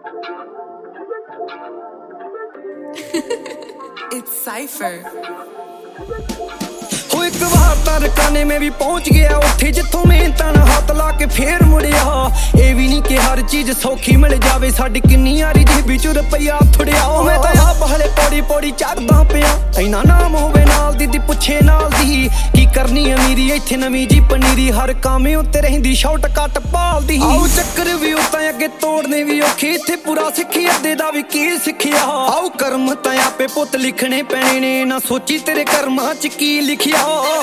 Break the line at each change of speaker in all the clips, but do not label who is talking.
It's Cypher.
हो एक बार तरकाने में भी पहुंच गया उत्थे जिथों मेहनतां नाल हत्थ ला के फेर मुड़िया ਇਹ ਵੀ नहीं कि हर चीज सौखी मिल जावे साडी किन्नी यारी जेबी च रुपया थुड़िया मैं तां आप हले पौड़ी पौड़ी चढ़दा पिया इना नाम होवे नाल दी पुछे नाल दी की करनी अमीरी इत्थे नवीं जी पनीरी हर काम उत्ते रहिंदी शॉर्टकट पालदी आओ चक्कर भी उतां अगे तोड़ने भी औखे इत्थे पूरा सिक्खी अद्धे दा भी की सिੱਖਿਆ आओ कर्म तां आपे पुत लिखने पैणे ने ना सोची तेरे कर्मां च की लिखिया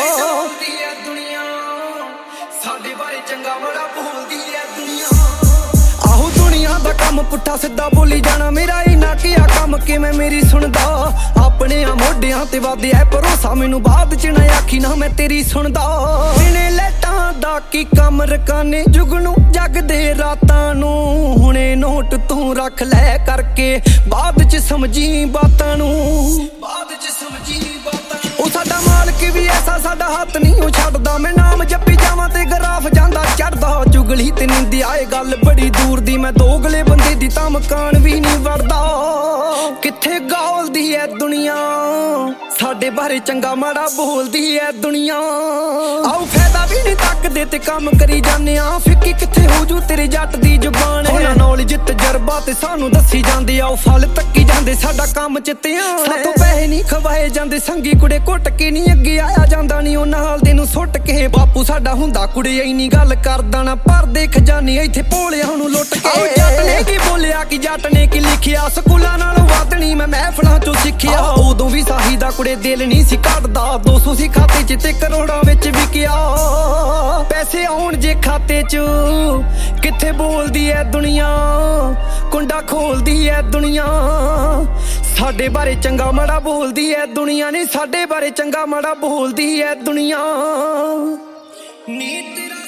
दुनिया साडे बारे चंगा बड़ा बोलदी है दुनिया आहो दुनिया दा काम पुट्ठा सिद्धा बोली जाना मेरा इना किया काम किवें मेरी सुनदा अपने मोढियां ते वादे ऐ भरोसा मैनू बाद च ना आखी ना मैं तेरी सुनदा दिने लैटां दा की कम रकाने जुगनू जगदे रातां नू हुणे नोट तू रख लै करके बाद च समझी बातां नू बाद च समझी बातां ओ साडा मालक भी ऐसा साडा हाथ नहीं ओ छड्डदा मैं नाम जप्पी जावां ते गराफ जांदा चढ़दा चुगली ते निंदी आए गल बड़ी दूर दी मैं दोगले बंदे दी तां मकान भी नहीं वड़दा किथे गौलदी है दुनिया साडे बारे चंगा माड़ा बोलदी है दुनिया आओ फायदा भी नहीं तकदे ते काम करी जाने आ फिक्की किथे हो जू तेरे जट दी जुबान है नॉलेज तजर्बा ते सानू दसी जांदे आओ फल तक्की जांदे साडा काम च ध्यान सातों पैसे नहीं खवाए जांदे संगी कुड़े घुट के नहीं अगे आया जांदा नहीं ओ नाल दे नू सुट के बापू साडा हुंदा कुड़े इन्नी गल करदा ना पर दे खजाने इत्थे भोलियां नू लुट के जट ने की बोलिया कि जट ने की लिखिया स्कूलां नालों वध नहीं मैं महफिलां चों सिੱਖਿਆ उदों भी साही दा कुड़े दिल नहीं सी कटदा 200 सी खाते च ते करोड़ां विच विकिया पैसे आउण जे खाते च किथे बोलदी है दुनिया कुंडा खोलदी है दुनिया साडे बारे चंगा माड़ा बोलदी है दुनिया नहीं साडे बारे चंगा माड़ा बोलदी है दुनिया नी तेरा